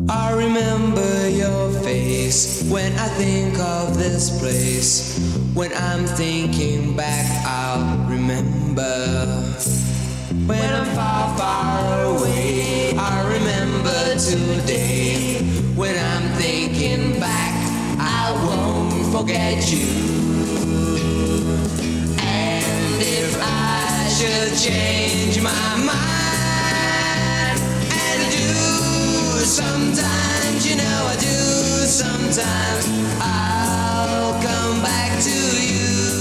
I remember your face when I think of this place. When I'm thinking back, I'll remember. When I'm far, far away, I remember today. When I'm thinking back, I won't forget you. And if I should change my mind and do sometimes, you know I do sometimes, I'll come back to you.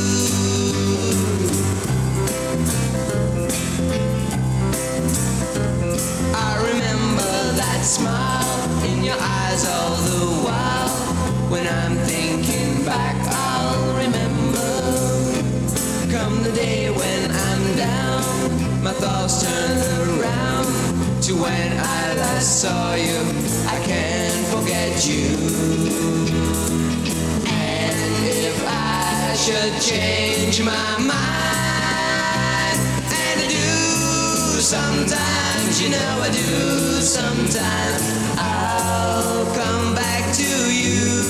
I remember that smile in your eyes all the while. When I'm thinking back, I'll remember. Come the day when I'm down, my thoughts turn around to when I last saw you. I can't forget you. And if I should change my mind and do sometimes, you know I do sometimes, I'll come back to you.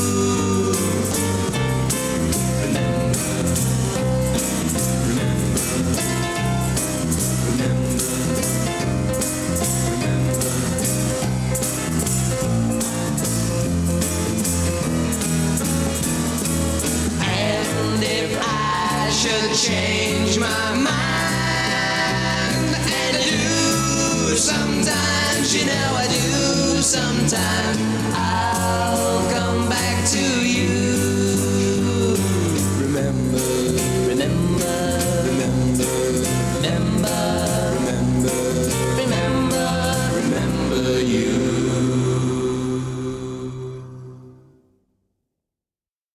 Should change my mind and do sometimes, you know I do sometimes,